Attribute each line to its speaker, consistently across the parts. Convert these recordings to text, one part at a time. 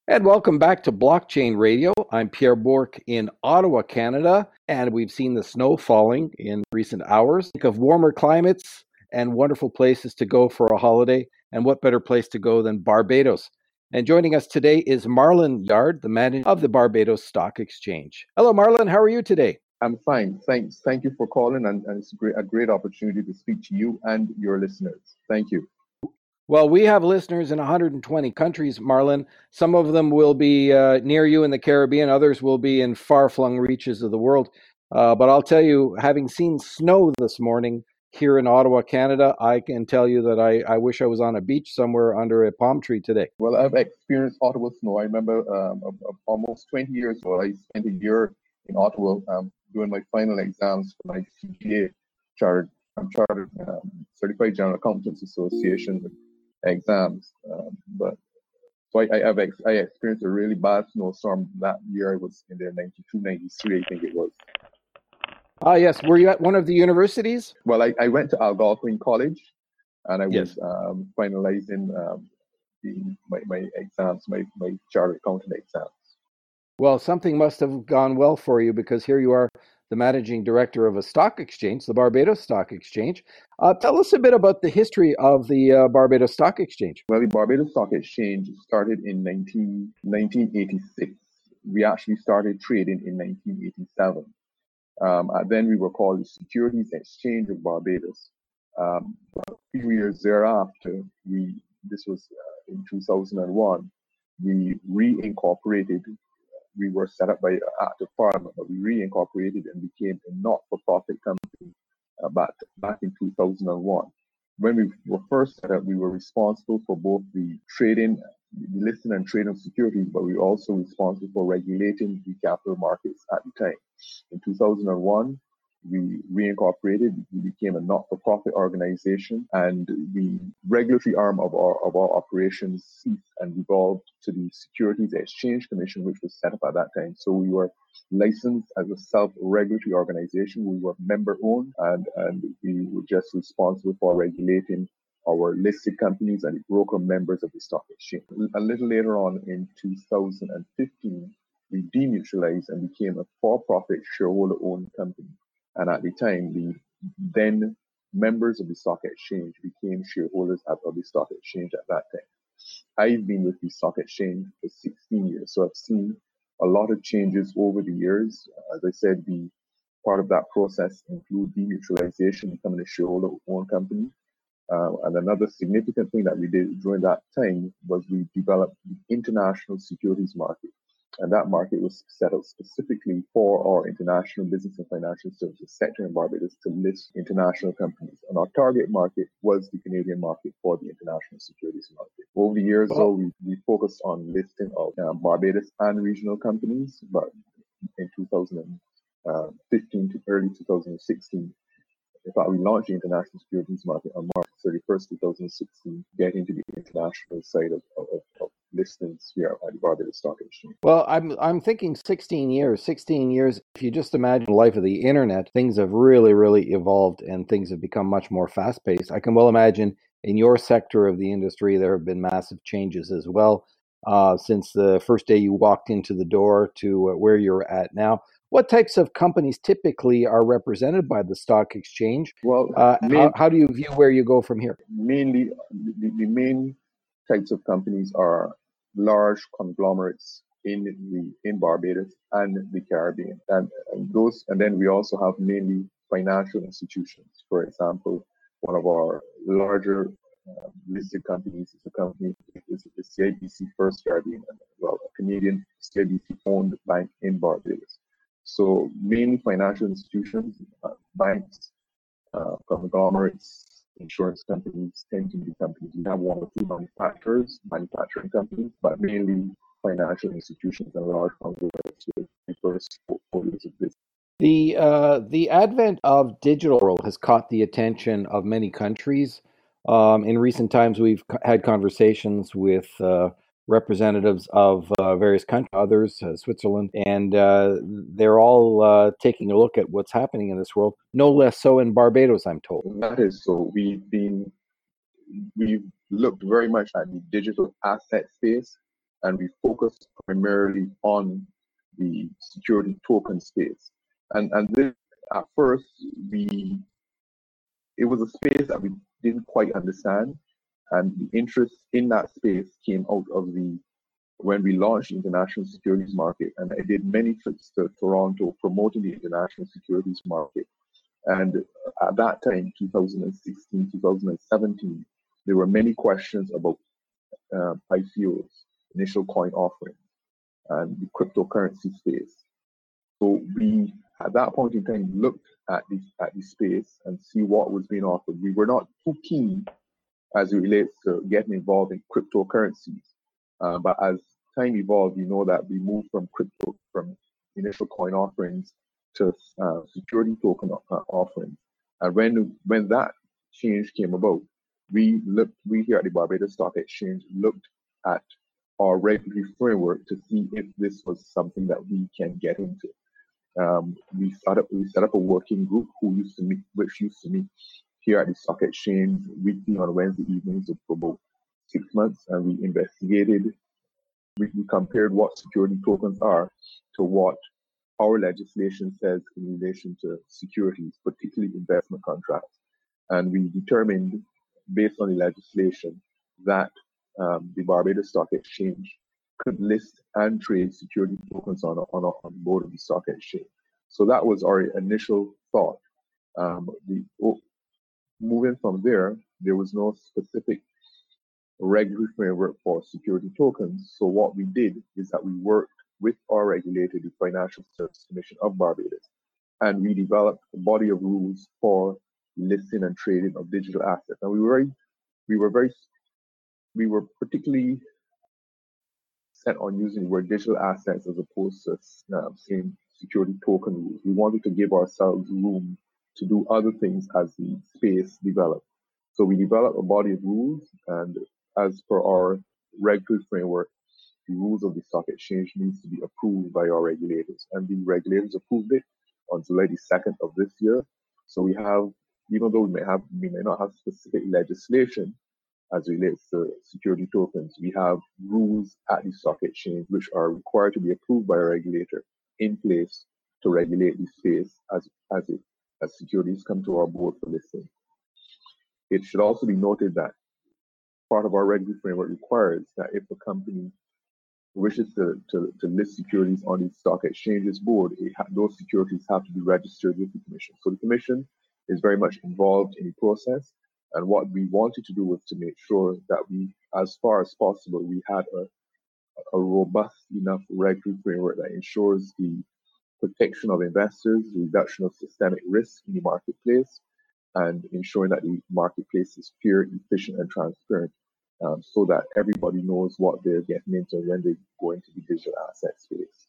Speaker 1: And welcome back to Blockchain Radio. I'm Pierre Bourque in Ottawa, Canada, and we've seen the snow falling in recent hours. Think of warmer climates and wonderful places to go for a holiday, and what better place to go than Barbados? And joining us today is Marlon Yard, the manager of the Barbados Stock Exchange. Hello, Marlon. How are you today?
Speaker 2: I'm fine. Thanks. Thank you for calling, and it's a great opportunity to speak to you and your listeners. Thank you.
Speaker 1: Well, we have listeners in 120 countries, Marlon. Some of them will be near you in the Caribbean. Others will be in far-flung reaches of the world. But I'll tell you, having seen snow this morning here in Ottawa, Canada, I can tell you that I wish I was on a beach somewhere under a palm tree today.
Speaker 2: Well, I've experienced Ottawa snow. I remember almost 20 years ago, I spent a year in Ottawa doing my final exams for my CPA, Chartered Certified General Accountants Association exams. I experienced a really bad snowstorm that year. I was in the 92, 93, I think it was.
Speaker 1: Ah, yes. Were you at one of the universities?
Speaker 2: Well, I went to Algonquin College, and I was finalizing my exams, my chartered accountant exams.
Speaker 1: Well, something must have gone well for you, because here you are, the managing director of a stock exchange, the Barbados Stock Exchange. Tell us a bit about the history of the Barbados Stock Exchange.
Speaker 2: Well, the Barbados Stock Exchange started in 1986. We actually started trading in 1987. Then we were called the Securities Exchange of Barbados. A few years thereafter, this was in 2001, we reincorporated. We were set up by an act of parliament, but we reincorporated and became a not-for-profit company back in 2001. When we were first set up, we were responsible for both the listing and trading of securities, but we were also responsible for regulating the capital markets at the time. In 2001, we reincorporated, we became a not-for-profit organization, and the regulatory arm of our operations ceased and evolved to the Securities Exchange Commission, which was set up at that time. So we were licensed as a self-regulatory organization. We were member-owned, and we were just responsible for regulating our listed companies and the broker members of the stock exchange. A little later on in 2015, we demutualized and became a for-profit shareholder-owned company. And at the time, the then members of the stock exchange became shareholders of the stock exchange at that time. I've been with the stock exchange for 16 years, so I've seen a lot of changes over the years. As I said, the part of that process include demutualization, becoming a shareholder-owned company. And another significant thing that we did during that time was we developed the international securities market. And that market was set up specifically for our international business and financial services sector in Barbados to list international companies. And our target market was the Canadian market for the international securities market. Over the years, though, we focused on listing of Barbados and regional companies, but in 2015 to early 2016, in fact, we launched the international securities market on March 31st, 2016, get into the international side of listings here at the Barbados Stock Exchange.
Speaker 1: Well, I'm thinking 16 years. 16 years, if you just imagine the life of the internet, things have really, really evolved and things have become much more fast-paced. I can well imagine in your sector of the industry, there have been massive changes as well since the first day you walked into the door to where you're at now. What types of companies typically are represented by the stock exchange?
Speaker 2: Well,
Speaker 1: how do you view where you go from here?
Speaker 2: Mainly, the main types of companies are large conglomerates in Barbados and the Caribbean, and then we also have mainly financial institutions. For example, one of our larger listed companies is the CIBC First Caribbean, well, a Canadian CIBC-owned bank in Barbados. So mainly financial institutions, banks, conglomerates, insurance companies tend to be companies. We have one or two manufacturing companies, but mainly financial institutions and large conglomerates with diverse portfolios of business.
Speaker 1: The advent of digital world has caught the attention of many countries. In recent times, we've had conversations with representatives of various countries, others, Switzerland, and they're all taking a look at what's happening in this world, no less so in Barbados, I'm told.
Speaker 2: That is so. We've looked very much at the digital asset space and we focused primarily on the security token space. And this, at first, it was a space that we didn't quite understand, and the interest in that space came out of when we launched the international securities market. And I did many trips to Toronto promoting the international securities market. And at that time, 2016, 2017, there were many questions about ICOs, initial coin offerings, and the cryptocurrency space. So we, at that point in time, looked at the space and see what was being offered. We were not too keen as it relates to getting involved in cryptocurrencies. But as time evolved, you know that we moved from initial coin offerings to security token offerings. And when that change came about, we here at the Barbados Stock Exchange looked at our regulatory framework to see if this was something that we can get into. We set up a working group which used to meet here at the Stock Exchange weekly on Wednesday evenings for about 6 months, and we investigated. We compared what security tokens are to what our legislation says in relation to securities, particularly investment contracts. And we determined, based on the legislation, that the Barbados Stock Exchange could list and trade security tokens on board of the stock exchange. So that was our initial thought. Moving from there was no specific regulatory framework for security tokens. So what we did is that we worked with our regulator, the Financial Services Commission of Barbados, and we developed a body of rules for listing and trading of digital assets. And we were particularly set on using the word digital assets as opposed to saying security token rules. We wanted to give ourselves room to do other things as the space developed. So we developed a body of rules, and as per our regulatory framework, the rules of the stock exchange needs to be approved by our regulators, and the regulators approved it on July the 2nd of this year. So we have, even though we may not have specific legislation as relates to security tokens, we have rules at the stock exchange which are required to be approved by a regulator in place to regulate the space as securities come to our board for listing. It should also be noted that part of our regulatory framework requires that if a company wishes to list securities on the stock exchange's board, those securities have to be registered with the Commission. So the Commission is very much involved in the process. And what we wanted to do was to make sure that we, as far as possible, we had a robust enough regulatory framework that ensures the protection of investors, the reduction of systemic risk in the marketplace, and ensuring that the marketplace is fair, efficient, and transparent, so that everybody knows what they're getting into when they go into the digital asset space.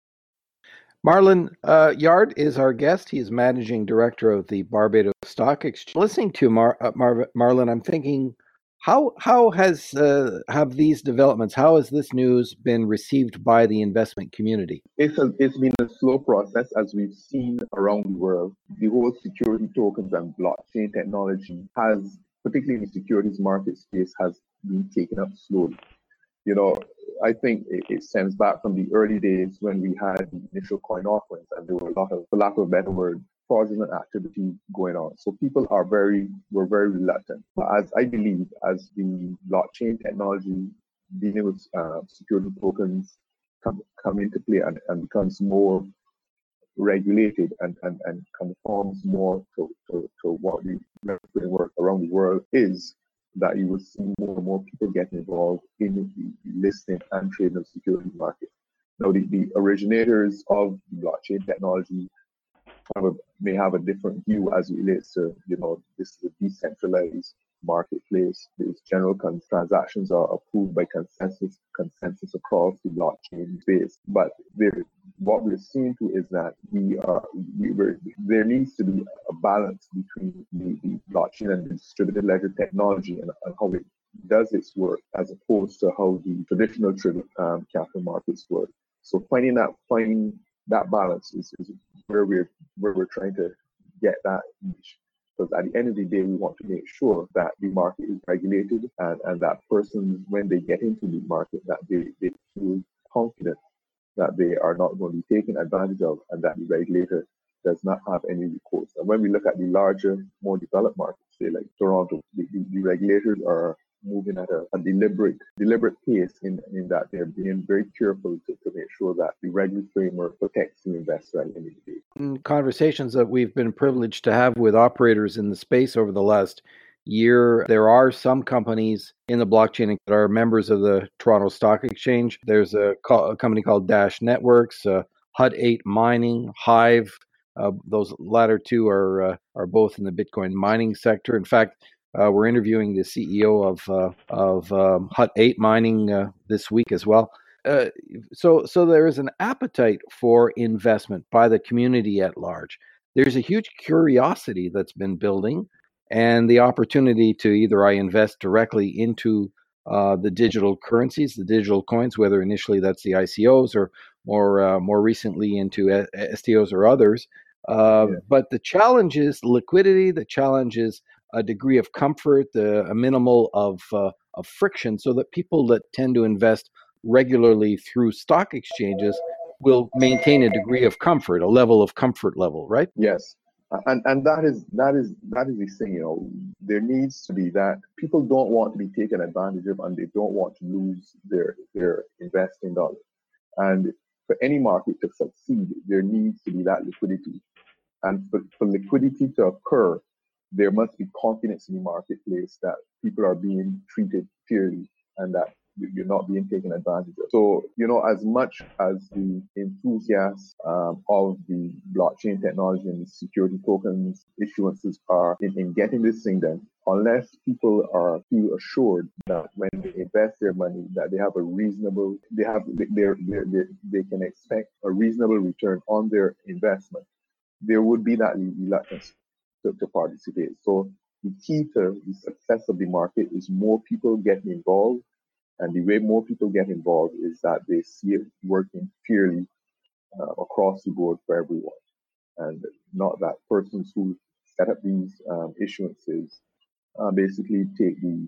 Speaker 1: Marlon Yard is our guest. He is managing director of the Barbados Stock Exchange. Listening to Marlon, I'm thinking, how have these developments, how has this news been received by the investment community?
Speaker 2: It's been a slow process, as we've seen around the world. The whole security tokens and blockchain technology has, particularly in the securities market space, has been taken up slowly. You know, I think it stems back from the early days when we had the initial coin offerings, and there were a lot of, for lack of a better word, fraudulent activity going on. So people were very reluctant. But as I believe, as the blockchain technology dealing with security tokens come into play and becomes more regulated and conforms more to what the framework around the world is, that you will see more and more people getting involved in the listing and trading of security market. Now, the originators of the blockchain technology may have a different view as it relates to, this is a decentralized marketplace. These general transactions are approved by consensus across the blockchain space. But what we're seeing too is that there needs to be a balance between the blockchain and the distributed ledger technology and how it does its work, as opposed to how the traditional capital markets work. So finding that balance is where we're trying to get that niche. Because at the end of the day, we want to make sure that the market is regulated and that persons, when they get into the market, that they feel confident that they are not going to be taken advantage of and that the regulator does not have any recourse. And when we look at the larger, more developed markets, say like Toronto, the regulators are moving at a deliberate pace in that they're being very careful to make sure that the regulatory framework protects the investor at the end of the day.
Speaker 1: In conversations that we've been privileged to have with operators in the space over the last year, there are some companies in the blockchain that are members of the Toronto Stock Exchange. There's a company called Dash Networks, Hut 8 Mining, Hive. Those latter two are both in the Bitcoin mining sector. In fact, we're interviewing the CEO of Hut 8 Mining this week as well. So there is an appetite for investment by the community at large. There's a huge curiosity that's been building, and the opportunity to either I invest directly into the digital currencies, the digital coins, whether initially that's the ICOs or more recently into STOs or others. But the challenge is liquidity. The challenge is a degree of comfort, a minimal of friction, so that people that tend to invest regularly through stock exchanges will maintain a degree of comfort, a level of comfort level, right?
Speaker 2: Yes. And that is the thing, there needs to be that people don't want to be taken advantage of and they don't want to lose their investing dollars. And for any market to succeed, there needs to be that liquidity. And for liquidity to occur, there must be confidence in the marketplace that people are being treated fairly and that you're not being taken advantage of. So, as much as the enthusiasts of the blockchain technology and security tokens issuances are in getting this thing done, unless people feel assured that when they invest their money, that they have they can expect a reasonable return on their investment, there would be that reluctance to participate. So the key to the success of the market is more people getting involved. And the way more people get involved is that they see it working fairly across the board for everyone. And not that persons who set up these issuances basically take an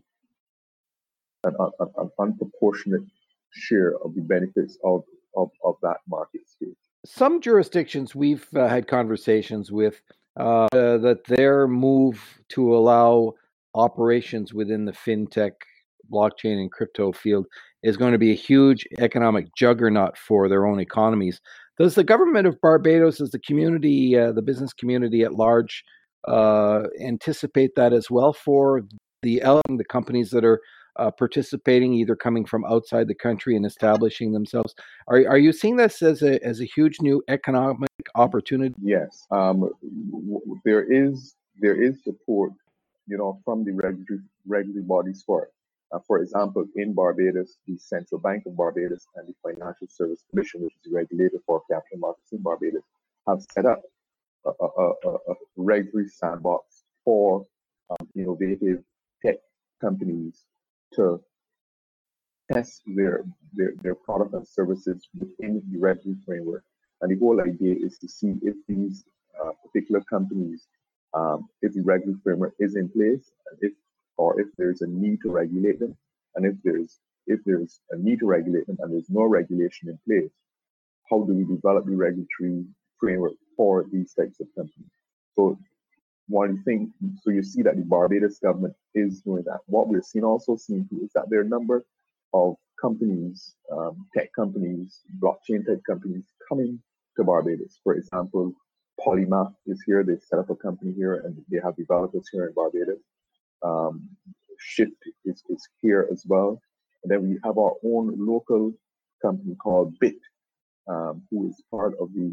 Speaker 2: unproportionate share of the benefits of that market space.
Speaker 1: Some jurisdictions we've had conversations with that their move to allow operations within the fintech, blockchain, and crypto field is going to be a huge economic juggernaut for their own economies. Does the government of Barbados, does the community, the business community at large, anticipate that as well for the companies that are participating, either coming from outside the country and establishing themselves? Are you seeing this as a huge new economic opportunity?
Speaker 2: Yes, there is support, from the regulatory bodies for it. For example, in Barbados, the Central Bank of Barbados and the Financial Service Commission, which is the regulator for capital markets in Barbados, have set up a regulatory sandbox for innovative tech companies to test their product and services within the regulatory framework. And the whole idea is to see if these particular companies, if the regulatory framework is in place, and if there's a need to regulate them, and if there's a need to regulate them and there's no regulation in place, how do we develop the regulatory framework for these types of companies? So one thing, so you see that the Barbados government is doing that. What we're also seeing too is that there are a number of companies, tech companies, blockchain tech companies coming to Barbados. For example, Polymath is here. They set up a company here and they have developers here in Barbados. Shift is here as well. And then we have our own local company called Bit, who is part of the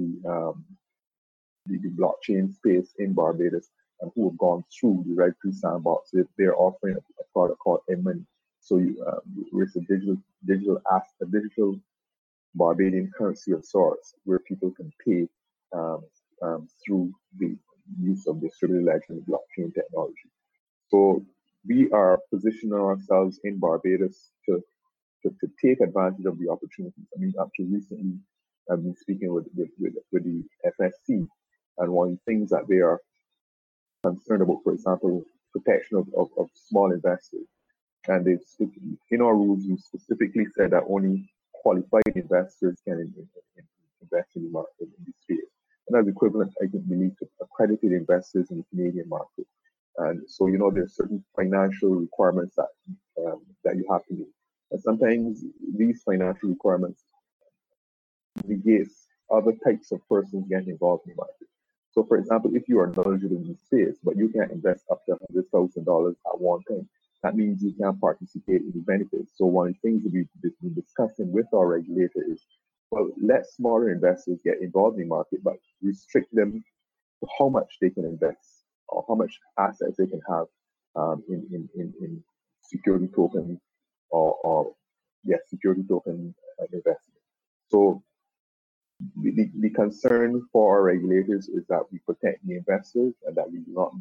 Speaker 2: blockchain space in Barbados and who have gone through the regulatory sandbox. They're offering a product called M-Money. So it's a digital Barbadian currency of sorts where people can pay through the use of distributed ledger and blockchain technology. So we are positioning ourselves in Barbados to take advantage of the opportunities. I mean, up to recently, I've been speaking with the FSC, and one of the things that they are concerned about, for example, protection of small investors. And in our rules, we specifically said that only qualified investors can invest in the market in this space. And that's equivalent, I think, believe, to accredited investors in the Canadian market. And so, there's certain financial requirements that you have to meet. And sometimes these financial requirements negates other types of persons getting involved in the market. So, for example, if you are knowledgeable in this space, but you can't invest up to $100,000 at one time, that means you can't participate in the benefits. So, one of the things that we've been discussing with our regulator is, well, let smaller investors get involved in the market, but restrict them to how much they can invest or how much assets they can have in security token or security token investment. So the concern for our regulators is that we protect the investors and that we do not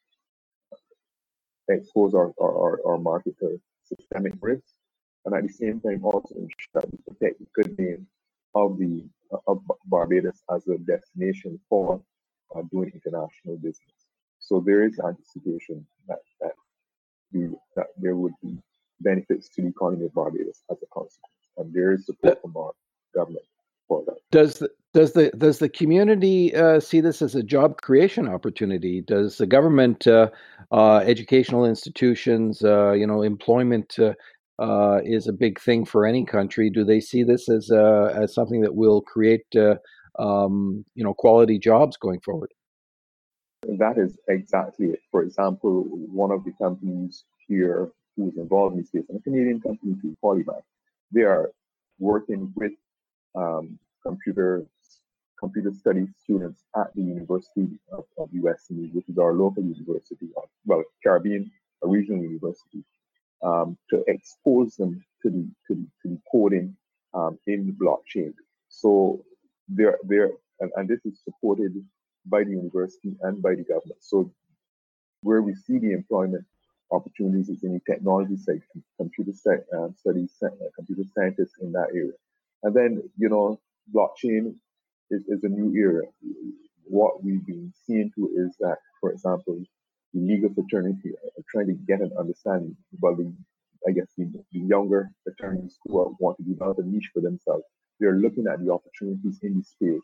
Speaker 2: expose our market to systemic risk, and at the same time also ensure that we protect the good name of Barbados as a destination for doing international business. So there is anticipation that there would be benefits to the economy of Barbados as a consequence, and there is support from our government for that.
Speaker 1: Does the community see this as a job creation opportunity? Does the government, educational institutions, employment is a big thing for any country? Do they see this as something that will create quality jobs going forward?
Speaker 2: That is exactly it. For example, one of the companies here who is involved in this space, and a Canadian company too, Polymath, they are working with computer studies students at the University of USC, which is our local university, Caribbean, a regional university, to expose them to the coding in the blockchain. So and this is supported by the university and by the government. So where we see the employment opportunities is in the technology side, computer studies, computer scientists in that area. And then, blockchain is a new area. What we've been seeing too is that, for example, the legal fraternity are trying to get an understanding about the younger attorneys who want to develop a niche for themselves. They're looking at the opportunities in this space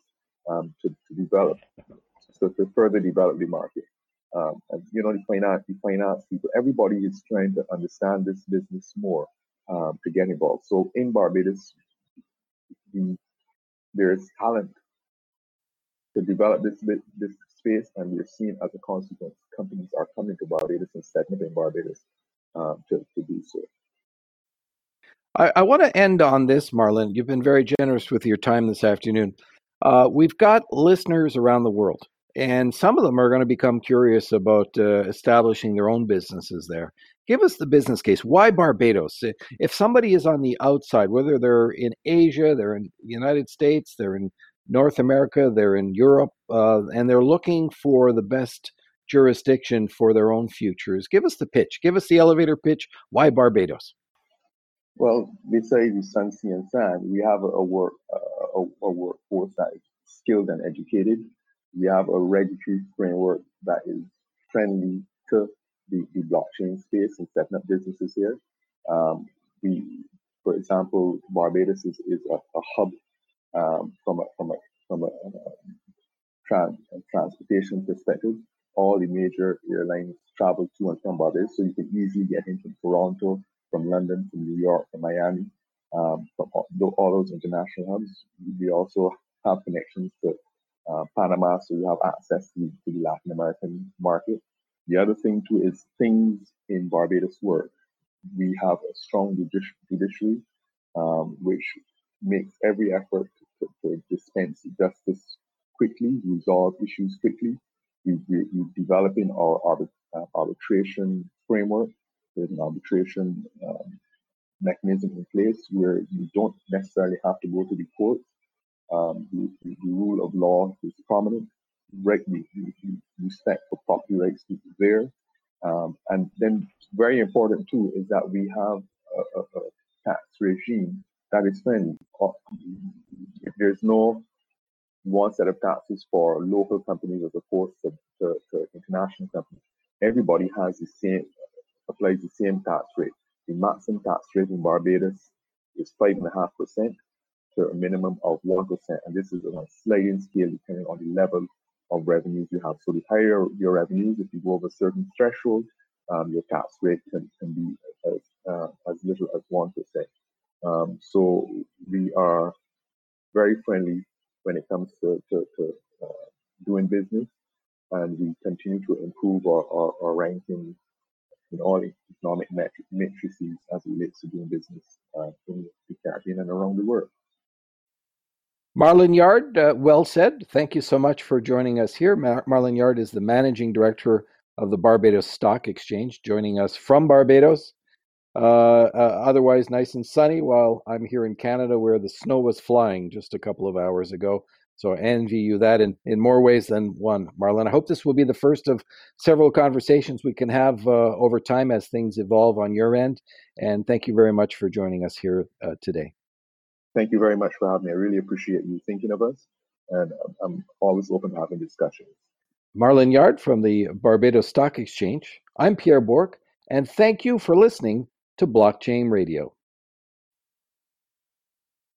Speaker 2: to further develop the market. And the finance people, everybody is trying to understand this business more to get involved. So in Barbados, there's talent to develop this space, and we're seeing as a consequence, companies are coming to Barbados and setting up in Barbados to do so.
Speaker 1: I want to end on this, Marlon. You've been very generous with your time this afternoon. We've got listeners around the world, and some of them are going to become curious about establishing their own businesses there. Give us the business case. Why Barbados? If somebody is on the outside, whether they're in Asia, they're in the United States, they're in North America, they're in Europe, and they're looking for the best jurisdiction for their own futures, give us the pitch. Give us the elevator pitch. Why Barbados?
Speaker 2: Well, besides the sun, sea, and sand, we have a workforce that is skilled and educated. We have a regulatory framework that is friendly to the blockchain space and setting up businesses here. For example, Barbados is a hub from a transportation perspective. All the major airlines travel to and from Barbados, so you can easily get into Toronto, from London, from New York, from Miami, from all those international hubs. We also have connections to Panama, so we have access to the Latin American market. The other thing too is things in Barbados work. We have a strong judiciary, which makes every effort to dispense justice quickly, resolve issues quickly. We're developing our arbitration framework. There's an arbitration mechanism in place where you don't necessarily have to go to the court. The rule of law is prominent. Respect for property rights is there. And then very important too is that we have a tax regime that is friendly. There's no one set of taxes for local companies as opposed to to international companies, everybody applies the same tax rate. The maximum tax rate in Barbados is 5.5% to a minimum of 1%. And this is on a sliding scale depending on the level of revenues you have. So the higher your revenues, if you go over a certain threshold, your tax rate can be as little as 1%. So we are very friendly when it comes to doing business, and we continue to improve our ranking in all economic matrices as it relates to doing business in the Caribbean and around the world.
Speaker 1: Marlon Yard, well said. Thank you so much for joining us here. Marlon Yard is the managing director of the Barbados Stock Exchange, joining us from Barbados. Otherwise nice and sunny, while I'm here in Canada where the snow was flying just a couple of hours ago. So I envy you that in more ways than one, Marlon. I hope this will be the first of several conversations we can have over time as things evolve on your end. And thank you very much for joining us here today.
Speaker 2: Thank you very much for having me. I really appreciate you thinking of us, and I'm always open to having discussions.
Speaker 1: Marlon Yard from the Barbados Stock Exchange. I'm Pierre Bourque, and thank you for listening to Blockchain Radio.